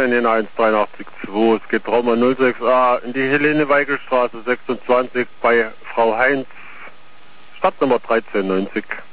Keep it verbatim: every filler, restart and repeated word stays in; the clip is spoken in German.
in den eins dreiundachtzig zwei. Es geht Trauma null sechs a in die Helene-Weigel-Straße sechsundzwanzig bei Frau Heinz, Stadtnummer dreizehn neunzig.